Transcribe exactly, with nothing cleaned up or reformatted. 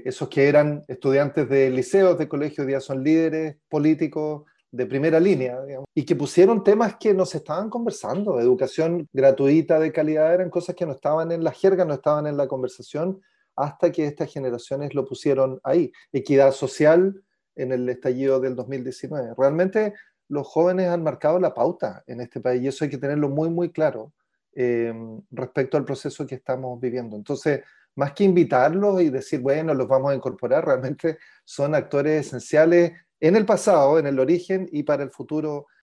esos que eran estudiantes de liceos, de colegios, hoy día son líderes políticos de primera línea, digamos, y que pusieron temas que no se estaban conversando. Educación gratuita de calidad eran cosas que no estaban en la jerga, no estaban en la conversación, hasta que estas generaciones lo pusieron ahí. Equidad social en el estallido del dos mil diecinueve. Realmente los jóvenes han marcado la pauta en este país y eso hay que tenerlo muy, muy claro eh, respecto al proceso que estamos viviendo. Entonces, más que invitarlos y decir, bueno, los vamos a incorporar, realmente son actores esenciales en el pasado, en el origen y para el futuro